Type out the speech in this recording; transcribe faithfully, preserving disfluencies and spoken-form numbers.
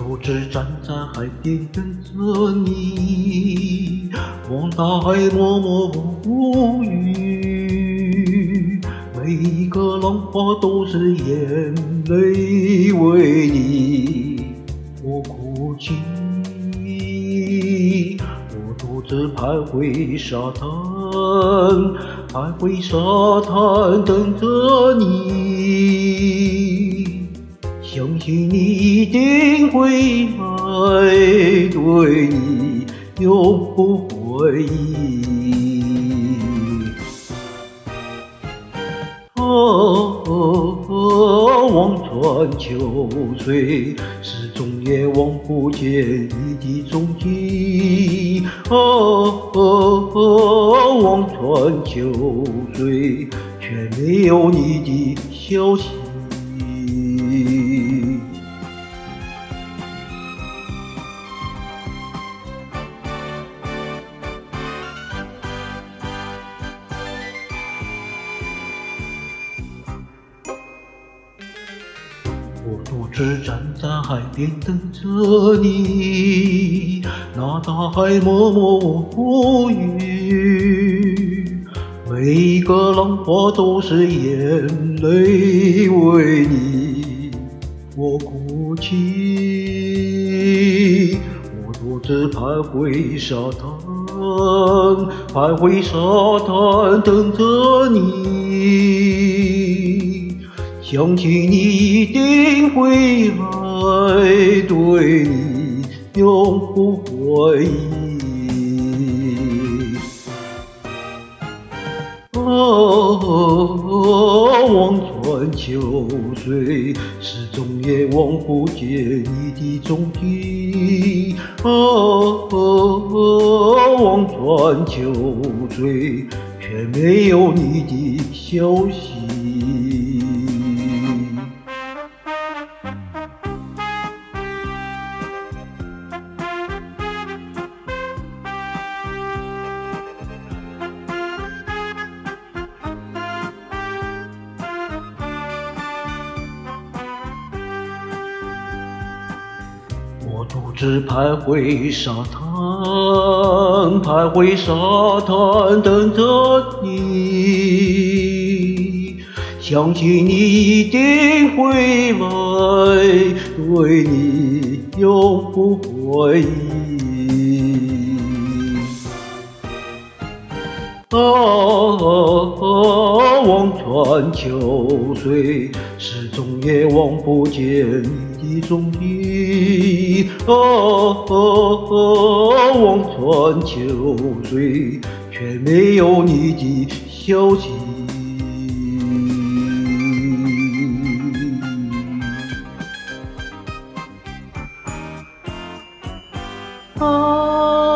独自站在海边等着你，望大海默默无语，每一个浪花都是眼泪为你我哭泣。我独自徘徊沙滩，徘徊沙滩等着你，相信你一定会来，对你永不回忆。哦哦哦，望穿秋水，始终也望不见你的踪迹。哦哦哦，望穿秋水，却没有你的消息。我独自站在海边等着你，那大海默默无语，每一个浪花都是眼泪为你我哭泣。我独自徘徊沙滩，徘徊沙滩等着你，相信你一定会来，对你永不回忆。哦哦哦，望穿秋水，始终也望不见你的踪迹。哦哦哦，望穿秋水，却没有你的消息。我独自徘徊沙滩，徘徊沙滩等着你，相信你一定会来，对你永不回忆。哦哦哦，望穿秋水，始终也望不见你的踪迹。哦哦哦，望穿秋水，却没有你的消息。啊